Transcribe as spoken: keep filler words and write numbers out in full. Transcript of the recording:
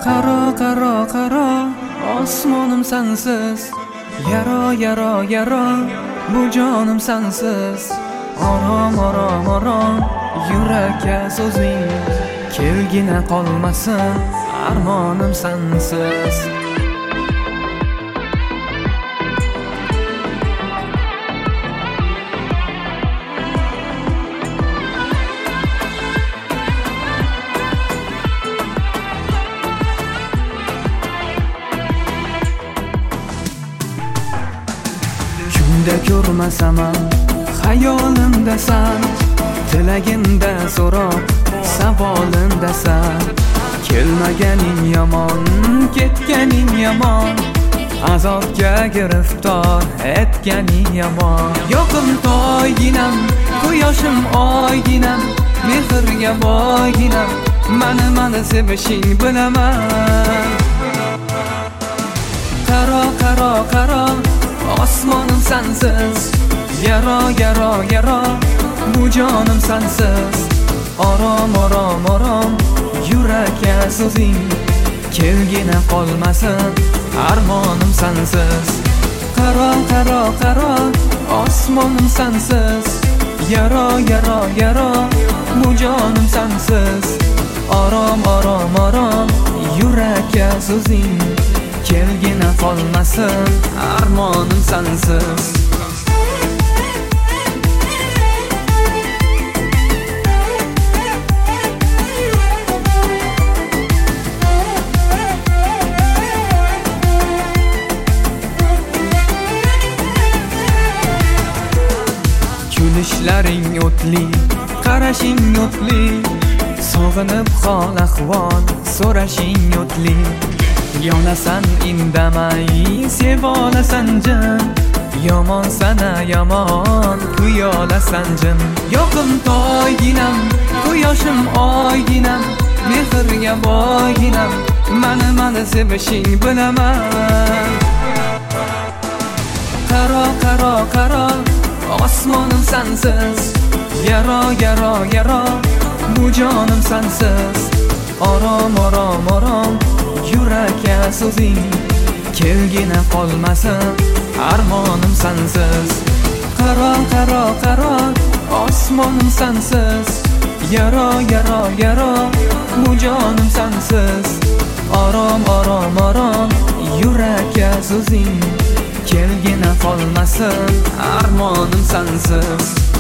Qaro qaro qaro osmonim sensiz, yaro yaro yaro bu jonim sensiz. Orom orom orom yurakka so'zing, kelgina qolmasin armonim sensiz. Kunda ko'rmasam xayolimdasan, tilagimda so'roq savolimdasan. Kelmaganing yomon, ketganing yomon, azobga giriftor etganing yomon. Yo'qim toyginam, quyoshim oyginam, mehrga boyginam, mani mani sevishing bilaman. Qaro qaro qaro osmonim sensiz, yaro yaro yaro bu jonim sensiz. Orom orom orom yurakka so'zing, kelgina qolmasin armonim sensiz. Qaro qaro qaro osmonim sensiz, yaro yaro yaro bu jonim sensiz. Orom orom orom yurakka so'zing, kelgina qolmasin armonim sensiz. Kulishlaring o'tli, qarashing o'tli, sog'inib hol ahvol so'rashing o'tli. Yonasan indamay, sevolasan jin, yomon sana yomon, kuyolasan jin. Yo'qim toyginam, quyoshim oyginam, mehrga boyginam, mani mani sevishing bilaman. Qaro qaro qaro osmonim sensiz, yaro yaro yaro bu jonim sensiz. Orom orom orom yurakka so'zing, kelgina qolmasin armonim sensiz. Qaro qaro qaro osmonim sensiz, yaro yaro yaro bu jonim sensiz. Orom orom orom yurakka so'zing, kelgina qolmasin armonim sensiz.